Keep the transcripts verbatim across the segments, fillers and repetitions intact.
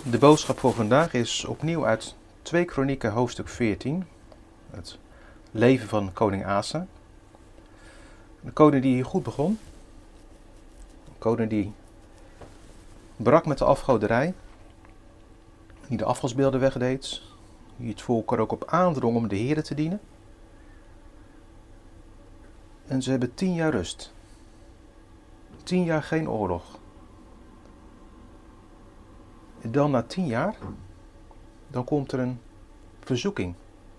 De boodschap voor vandaag is opnieuw uit twee Kronieken hoofdstuk veertien. Het leven van koning Asa. Een koning die goed begon. Een koning die brak met de afgoderij. Die de afgodsbeelden wegdeed. Die het volk er ook op aandrong om de Heere te dienen. En ze hebben tien jaar rust. Tien jaar geen oorlog. En dan na tien jaar, dan komt er een verzoeking.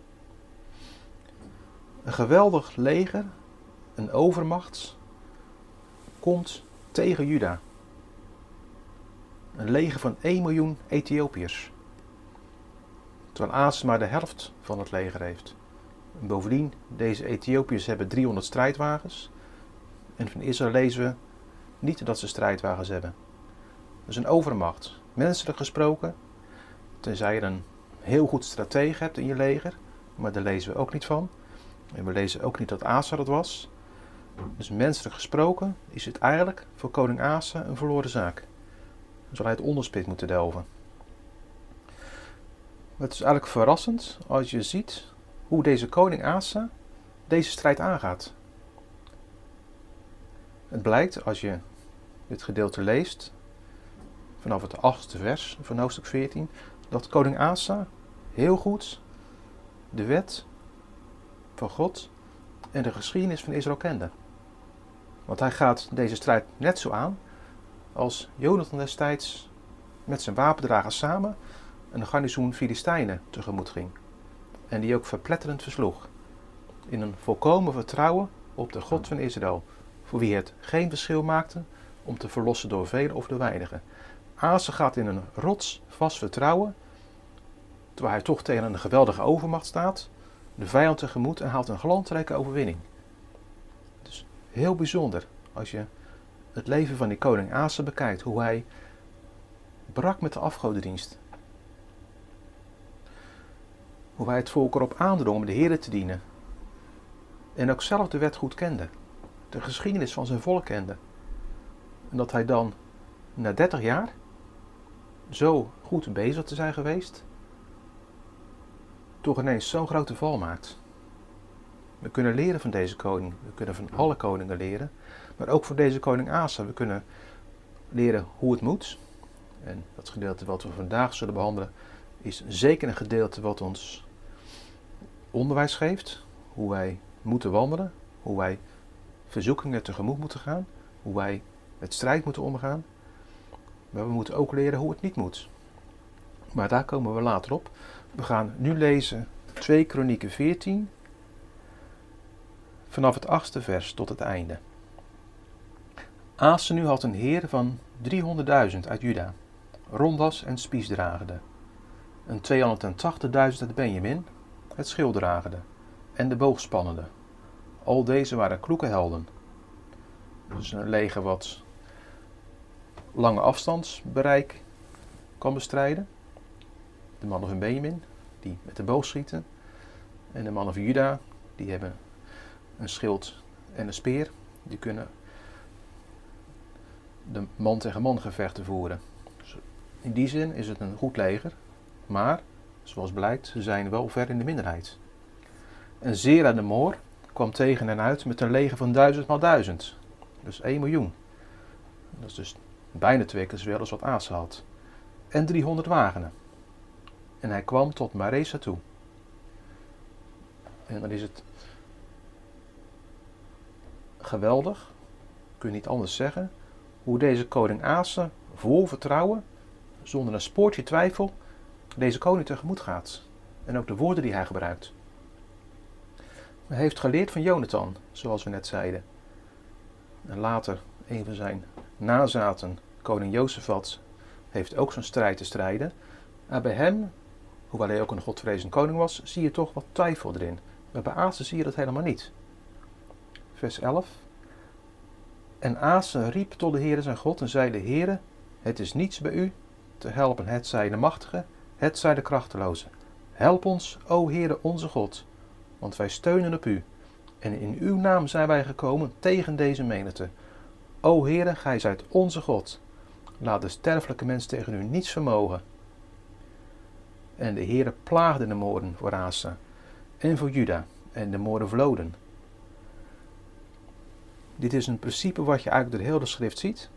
Een geweldig leger, een overmacht, komt tegen Juda. Een leger van één miljoen Ethiopiërs. Terwijl Asa maar de helft van het leger heeft. En bovendien, deze Ethiopiërs hebben driehonderd strijdwagens. En van Israël lezen we niet dat ze strijdwagens hebben. Dus een overmacht. Menselijk gesproken, tenzij je een heel goed stratege hebt in je leger, maar daar lezen we ook niet van. En we lezen ook niet dat Asa dat was. Dus menselijk gesproken is het eigenlijk voor koning Asa een verloren zaak. Dan zal hij het onderspit moeten delven. Maar het is eigenlijk verrassend als je ziet hoe deze koning Asa deze strijd aangaat. Het blijkt als je dit gedeelte leest, vanaf het achtste vers van hoofdstuk veertien, dat koning Asa heel goed de wet van God en de geschiedenis van Israël kende. Want hij gaat deze strijd net zo aan als Jonathan destijds met zijn wapendragers samen een garnizoen Filistijnen tegemoet ging. En die ook verpletterend versloeg. In een volkomen vertrouwen op de God van Israël, voor wie het geen verschil maakte om te verlossen door velen of door weinigen. Asa gaat in een rotsvast vertrouwen, terwijl hij toch tegen een geweldige overmacht staat, de vijand tegemoet en haalt een glansrijke overwinning. Dus heel bijzonder als je het leven van die koning Asa bekijkt, hoe hij brak met de afgodendienst. Hoe hij het volk erop aandrong om de Heere te dienen. En ook zelf de wet goed kende, de geschiedenis van zijn volk kende. En dat hij dan na dertig jaar zo goed bezig te zijn geweest, toch ineens zo'n grote val maakt. We kunnen leren van deze koning, we kunnen van alle koningen leren, maar ook van deze koning Asa. We kunnen leren hoe het moet. En dat gedeelte wat we vandaag zullen behandelen is zeker een gedeelte wat ons onderwijs geeft, hoe wij moeten wandelen, hoe wij verzoekingen tegemoet moeten gaan, hoe wij met strijd moeten omgaan. Maar we moeten ook leren hoe het niet moet. Maar daar komen we later op. We gaan nu lezen twee Kronieken veertien. Vanaf het achtste vers tot het einde. Asa nu had een heer van driehonderdduizend uit Juda. Rondas en spies dragende. En tweehonderdtachtigduizend uit Benjamin. Het schild dragende. En de boog spannende. Al deze waren kloeke helden. Dus een leger wat lange afstandsbereik kan bestrijden. De mannen van Benjamin, die met de boog schieten. En de mannen van Juda, die hebben een schild en een speer. Die kunnen de man tegen man gevechten voeren. Dus in die zin is het een goed leger. Maar, zoals blijkt, ze zijn wel ver in de minderheid. En Zera de Moor kwam tegen hen uit met een leger van duizend maal duizend. Dus één miljoen. Dat is dus bijna twee keer zoveel als wat Asa had. En driehonderd wagenen. En hij kwam tot Maresa toe. En dan is het geweldig, kun je niet anders zeggen, hoe deze koning Asa vol vertrouwen, zonder een spoortje twijfel, deze koning tegemoet gaat. En ook de woorden die hij gebruikt. Hij heeft geleerd van Jonathan, zoals we net zeiden. En later, een van zijn nazaten, koning Jozefat, heeft ook zo'n strijd te strijden. Maar bij hem, hoewel hij ook een godvrezend koning was, zie je toch wat twijfel erin. Maar bij Asa zie je dat helemaal niet. Vers elf. En Asa riep tot de Heere zijn God en zei: de Heere, het is niets bij u te helpen, het zij de machtige, het zij de krachteloze. Help ons, o Heere onze God, want wij steunen op u. En in uw naam zijn wij gekomen tegen deze menigte. O Heere, gij zijt onze God. Laat de sterfelijke mens tegen u niets vermogen. En de Heere plaagde de moorden voor Asa en voor Juda en de moorden vloden. Dit is een principe wat je eigenlijk door de hele schrift ziet.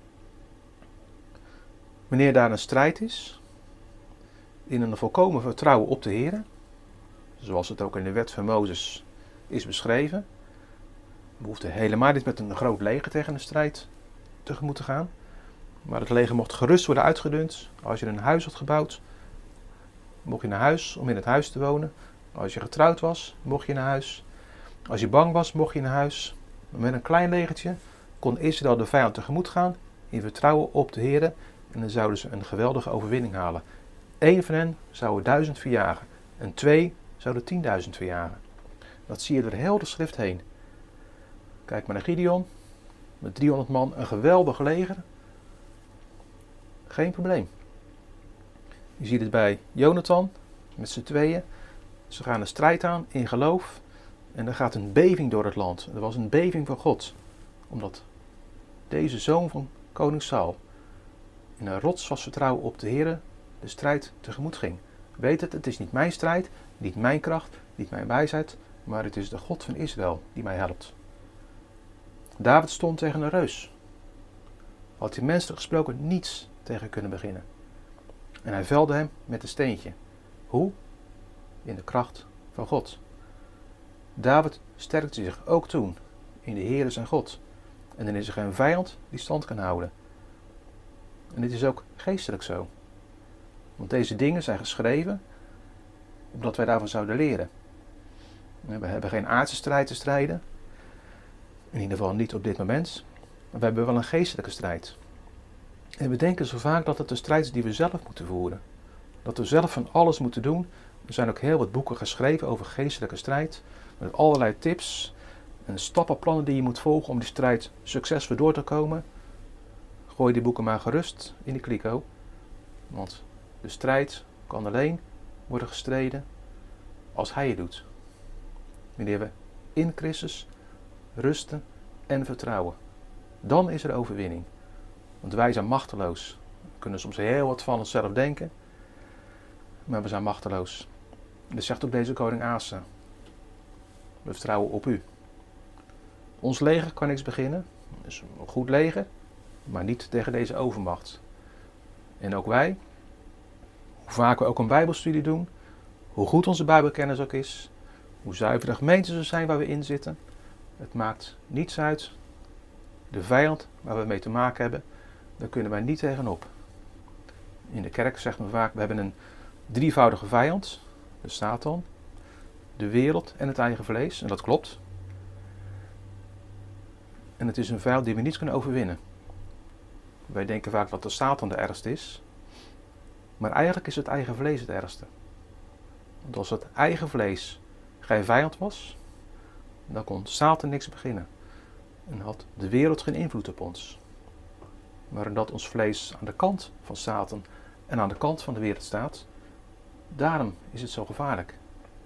Wanneer daar een strijd is, in een volkomen vertrouwen op de Heere, zoals het ook in de wet van Mozes is beschreven. We hoefden helemaal niet met een groot leger tegen een strijd tegemoet te gaan. Maar het leger mocht gerust worden uitgedund. Als je een huis had gebouwd, mocht je naar huis om in het huis te wonen. Als je getrouwd was, mocht je naar huis. Als je bang was, mocht je naar huis. Maar met een klein legertje kon Israël de vijand tegemoet gaan in vertrouwen op de Heere. En dan zouden ze een geweldige overwinning halen. Eén van hen zou er duizend verjagen. En twee zouden tienduizend verjagen. Dat zie je door heel de schrift heen. Kijk maar naar Gideon. Met driehonderd man, een geweldig leger. Geen probleem. Je ziet het bij Jonathan, met z'n tweeën. Ze gaan een strijd aan in geloof. En er gaat een beving door het land. Er was een beving van God. Omdat deze zoon van koning Saul in een rotsvast vertrouwen op de Heere de strijd tegemoet ging. Weet het, het is niet mijn strijd, niet mijn kracht, niet mijn wijsheid, maar het is de God van Israël die mij helpt. David stond tegen een reus. Had hij menselijk gesproken niets tegen kunnen beginnen. En hij velde hem met een steentje. Hoe? In de kracht van God. David sterkte zich ook toen in de Heere zijn God. En dan is er geen vijand die stand kan houden. En dit is ook geestelijk zo. Want deze dingen zijn geschreven omdat wij daarvan zouden leren. We hebben geen aardse strijd te strijden. In ieder geval niet op dit moment. Maar we hebben wel een geestelijke strijd. En we denken zo vaak dat het de strijd is die we zelf moeten voeren. Dat we zelf van alles moeten doen. Er zijn ook heel wat boeken geschreven over geestelijke strijd. Met allerlei tips en stappenplannen die je moet volgen om die strijd succesvol door te komen. Gooi die boeken maar gerust in de kliko. Want de strijd kan alleen worden gestreden als Hij het doet. Wanneer we in Christus rusten en vertrouwen. Dan is er overwinning. Want wij zijn machteloos. We kunnen soms heel wat van onszelf denken. Maar we zijn machteloos. Dat zegt ook deze koning Asa. We vertrouwen op u. Ons leger kan niks beginnen. Het is een goed leger. Maar niet tegen deze overmacht. En ook wij. Hoe vaak we ook een bijbelstudie doen. Hoe goed onze bijbelkennis ook is. Hoe zuiver de gemeentes zijn waar we in zitten. Het maakt niets uit. De vijand waar we mee te maken hebben. Daar kunnen wij niet tegenop. In de kerk zegt men vaak. We hebben een drievoudige vijand. De Satan. De wereld en het eigen vlees. En dat klopt. En het is een vijand die we niet kunnen overwinnen. Wij denken vaak dat de Satan de ergste is. Maar eigenlijk is het eigen vlees het ergste. Want als het eigen vlees geen vijand was, dan kon Satan niks beginnen. En had de wereld geen invloed op ons. Maar omdat ons vlees aan de kant van Satan en aan de kant van de wereld staat, daarom is het zo gevaarlijk.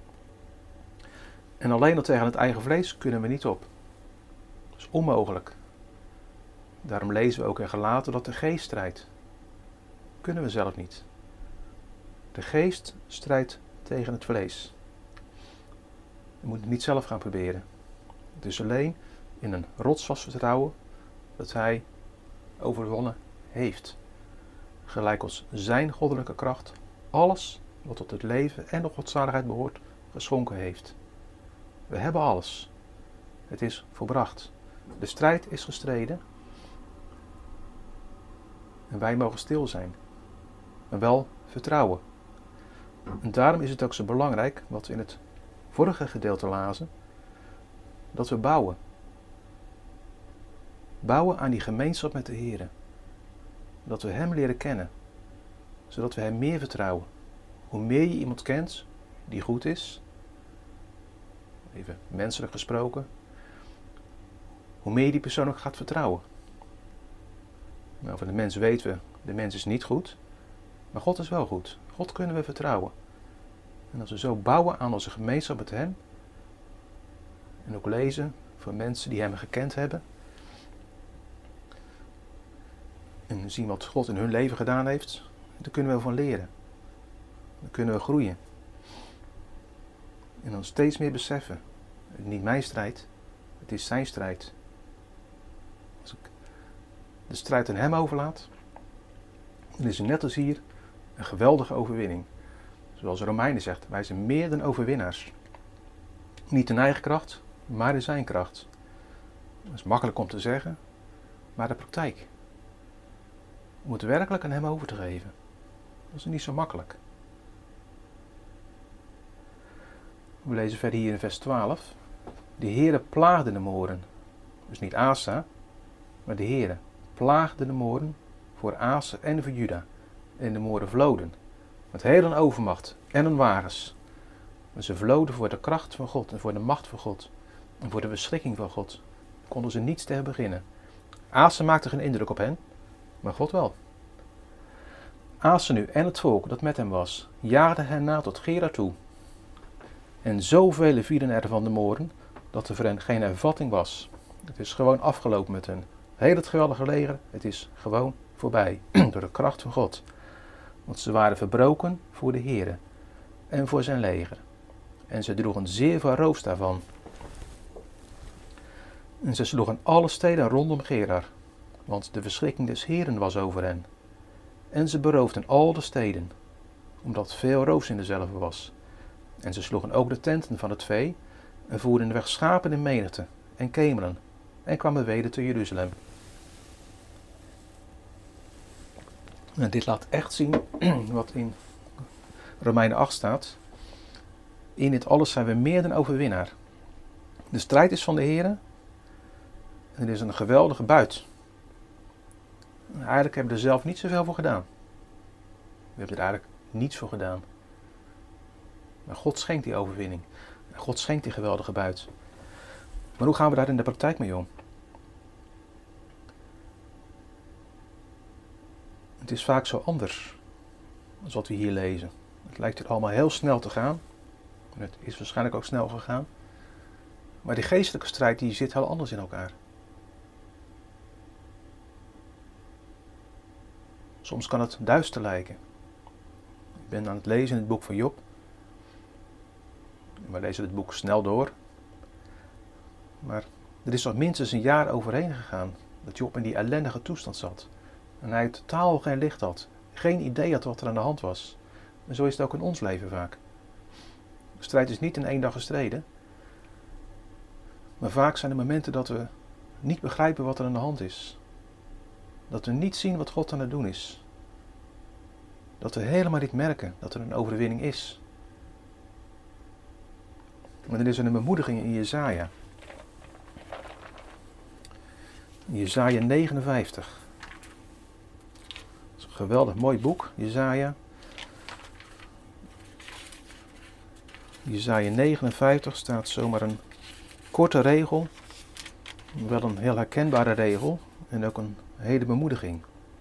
En alleen al tegen het eigen vlees kunnen we niet op. Dat is onmogelijk. Daarom lezen we ook in Galaten dat de geest strijdt. Kunnen we zelf niet. De geest strijdt tegen het vlees. We moeten het niet zelf gaan proberen. Het is alleen in een rotsvast vertrouwen dat Hij overwonnen heeft. Gelijk als zijn goddelijke kracht alles wat tot het leven en de godzaligheid behoort geschonken heeft. We hebben alles. Het is volbracht. De strijd is gestreden. En wij mogen stil zijn. Maar wel vertrouwen. En daarom is het ook zo belangrijk, wat we in het vorige gedeelte lazen, dat we bouwen. Bouwen aan die gemeenschap met de Heere. Dat we Hem leren kennen. Zodat we Hem meer vertrouwen. Hoe meer je iemand kent die goed is, even menselijk gesproken, hoe meer je die persoon ook gaat vertrouwen. Nou, van de mens weten we, de mens is niet goed, maar God is wel goed. God kunnen we vertrouwen. En als we zo bouwen aan onze gemeenschap met Hem, en ook lezen voor mensen die Hem gekend hebben, en zien wat God in hun leven gedaan heeft, daar kunnen we van leren. Dan kunnen we groeien. En dan steeds meer beseffen. Het is niet mijn strijd. Het is zijn strijd. Als ik de strijd aan hem overlaat, dan is er net als hier een geweldige overwinning. Zoals Romeinen zegt, wij zijn meer dan overwinnaars. Niet in eigen kracht, maar in zijn kracht. Dat is makkelijk om te zeggen, maar de praktijk. Om het werkelijk aan hem over te geven. Dat is niet zo makkelijk. We lezen verder hier in vers twaalf. De Heere plaagde de Moren. Dus niet Asa, maar de Heere plaagde de Moren voor Asa en voor Juda. En de Moren vloden met heel een overmacht en een wagens. En ze vloden voor de kracht van God en voor de macht van God. En voor de beschikking van God. Konden ze niets tegen beginnen. Asa maakte geen indruk op hen, maar God wel. Asa nu en het volk dat met hem was, jaagden hen na tot Gera toe. En zoveel vielen er van de Moren, dat er voor hen geen hervatting was. Het is gewoon afgelopen met hen. Heel het geweldige leger, het is gewoon voorbij, door de kracht van God. Want ze waren verbroken voor de Heere en voor zijn leger. En ze droegen zeer veel roofs daarvan. En ze sloegen alle steden rondom Gerar, want de verschrikking des Heeren was over hen. En ze beroofden al de steden, omdat veel roofs in dezelfde was. En ze sloegen ook de tenten van het vee en voerden weg schapen in menigte en kemelen en kwamen weder te Jeruzalem. En dit laat echt zien wat in Romeinen acht staat. In dit alles zijn we meer dan overwinnaar. De strijd is van de Heere en er is een geweldige buit. En eigenlijk hebben we er zelf niet zoveel voor gedaan. We hebben er eigenlijk niets voor gedaan. Maar God schenkt die overwinning. En God schenkt die geweldige buit. Maar hoe gaan we daar in de praktijk mee om? Het is vaak zo anders als wat we hier lezen. Het lijkt hier allemaal heel snel te gaan. En het is waarschijnlijk ook snel gegaan. Maar die geestelijke strijd die zit heel anders in elkaar. Soms kan het duister lijken. Ik ben aan het lezen in het boek van Job. We lezen het boek snel door. Maar er is nog minstens een jaar overheen gegaan dat Job in die ellendige toestand zat. En hij totaal geen licht had. Geen idee had wat er aan de hand was. En zo is het ook in ons leven vaak. De strijd is niet in één dag gestreden. Maar vaak zijn er momenten dat we niet begrijpen wat er aan de hand is. Dat we niet zien wat God aan het doen is. Dat we helemaal niet merken dat er een overwinning is. Maar er is een bemoediging in Jesaja. Jesaja negenenvijftig. Dat is een geweldig mooi boek, Jesaja. Jesaja negenenvijftig staat zomaar een korte regel. Wel een heel herkenbare regel. En ook een hele bemoediging.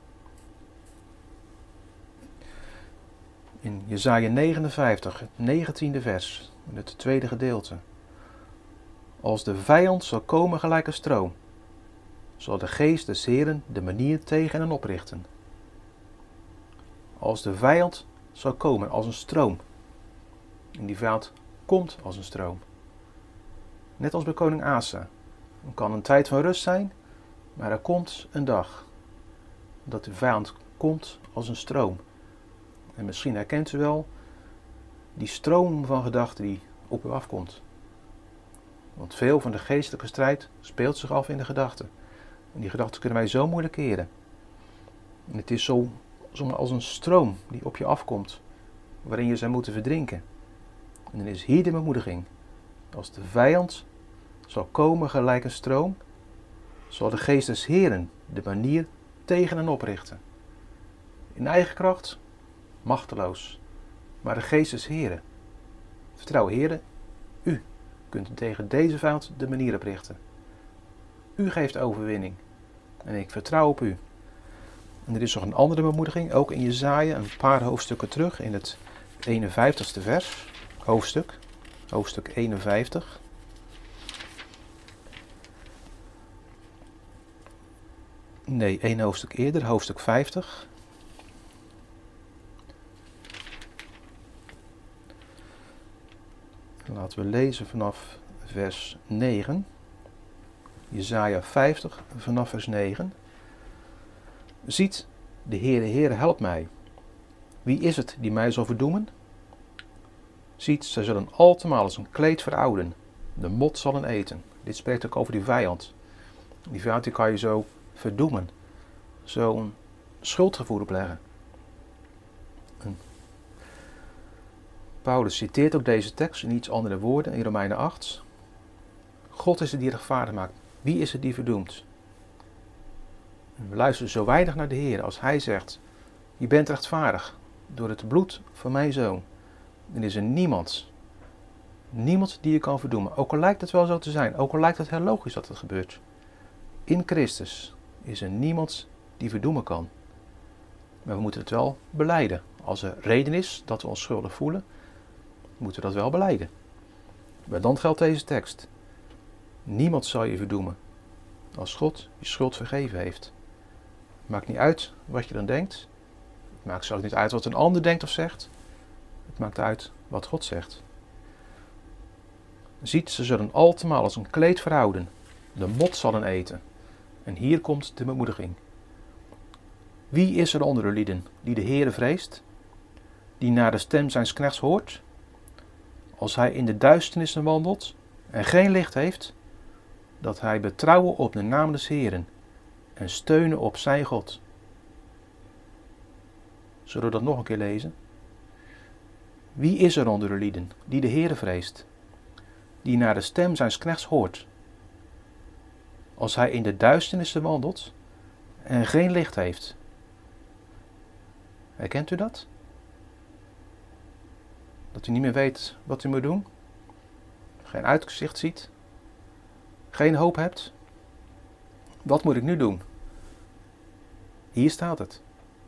In Jesaja negenenvijftig, het negentiende vers, in het tweede gedeelte. Als de vijand zal komen gelijk een stroom, zal de geest des Heeren de manier tegen hen oprichten. Als de vijand zal komen als een stroom. En die vijand komt als een stroom. Net als bij koning Asa. Het kan een tijd van rust zijn, maar er komt een dag dat de vijand komt als een stroom. En misschien herkent u wel die stroom van gedachten die op u afkomt. Want veel van de geestelijke strijd speelt zich af in de gedachten. En die gedachten kunnen wij zo moeilijk keren. En het is zo, zomaar als een stroom die op je afkomt, waarin je zou moeten verdrinken. En dan is hier de bemoediging. Als de vijand zal komen gelijk een stroom, zal de geest des Heeren de manier tegen hen oprichten. In eigen kracht, machteloos, maar de geest des Heeren. Vertrouw, Heere, u kunt tegen deze vijand de manier oprichten. U geeft overwinning en ik vertrouw op u. En er is nog een andere bemoediging, ook in Jesaja, een paar hoofdstukken terug, in het eenenvijftigste vers, hoofdstuk, hoofdstuk eenenvijftig. Nee, één hoofdstuk eerder, hoofdstuk vijftig. Laten we lezen vanaf vers negen. Jesaja vijftig vanaf vers negen. Ziet, de Heere, Heere, helpt mij. Wie is het die mij zal verdoemen? Ziet, zij zullen altemaal als een kleed verouden. De mot zal hen eten. Dit spreekt ook over die vijand. Die vijand die kan je zo verdoemen. Zo'n schuldgevoel opleggen. En Paulus citeert ook deze tekst in iets andere woorden in Romeinen acht. God is het die rechtvaardig maakt. Wie is het die verdoemt? En we luisteren zo weinig naar de Heer als Hij zegt: je bent rechtvaardig door het bloed van mijn zoon. Dan is er niemand, niemand die je kan verdoemen. Ook al lijkt het wel zo te zijn, ook al lijkt het heel logisch dat het gebeurt. In Christus is er niemand die verdoemen kan. Maar we moeten het wel belijden. Als er reden is dat we ons schuldig voelen, moeten we dat wel belijden. Maar dan geldt deze tekst. Niemand zal je verdoemen als God je schuld vergeven heeft. Het maakt niet uit wat je dan denkt. Het maakt zelfs niet uit wat een ander denkt of zegt. Het maakt uit wat God zegt. Ziet, ze zullen altemaal als een kleed verhouden. De mot zal hen eten. En hier komt de bemoediging. Wie is er onder de lieden die de Heere vreest? Die naar de stem zijns knechts hoort? Als hij in de duisternissen wandelt en geen licht heeft, dat hij betrouwen op de naam des Heeren en steunen op zijn God. Zullen we dat nog een keer lezen? Wie is er onder de lieden die de Heere vreest? Die naar de stem zijns knechts hoort? Als hij in de duisternissen wandelt en geen licht heeft. Herkent u dat? Dat u niet meer weet wat u moet doen? Geen uitzicht ziet? Geen hoop hebt? Wat moet ik nu doen? Hier staat het.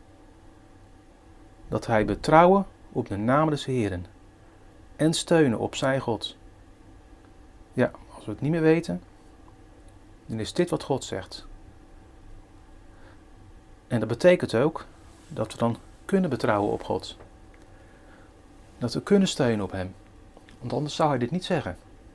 Dat hij betrouwen op de naam des Heeren en steunen op zijn God. Ja, als we het niet meer weten, dan is dit wat God zegt. En dat betekent ook dat we dan kunnen betrouwen op God. Dat we kunnen steunen op Hem. Want anders zou Hij dit niet zeggen.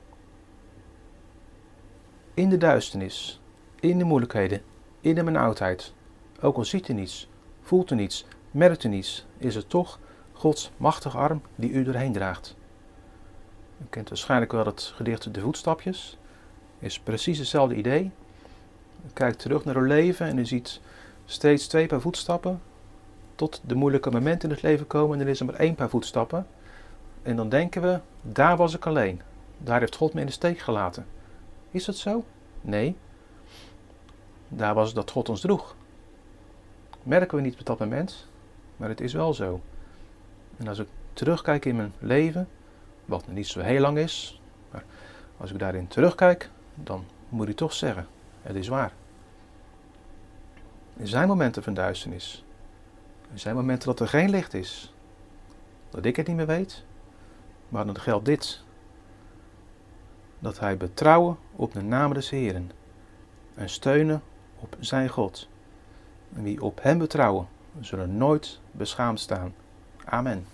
In de duisternis, in de moeilijkheden, in de benauwdheid, ook al ziet u niets, voelt u niets, merkt u niets, is het toch Gods machtige arm die u doorheen draagt. U kent waarschijnlijk wel het gedicht De Voetstapjes. Is precies hetzelfde idee. U kijkt terug naar uw leven en u ziet steeds twee paar voetstappen tot de moeilijke momenten in het leven komen en er is er maar één paar voetstappen. En dan denken we, daar was ik alleen. Daar heeft God me in de steek gelaten. Is dat zo? Nee. Daar was het dat God ons droeg. Merken we niet op dat moment, maar het is wel zo. En als ik terugkijk in mijn leven, wat niet zo heel lang is, maar als ik daarin terugkijk, dan moet ik toch zeggen, het is waar. Er zijn momenten van duisternis. Er zijn momenten dat er geen licht is. Dat ik het niet meer weet. Maar dan geldt dit. Dat hij betrouwen op de naam des Heeren. En steunen op zijn God. En wie op hem betrouwen, zullen nooit beschaamd staan. Amen.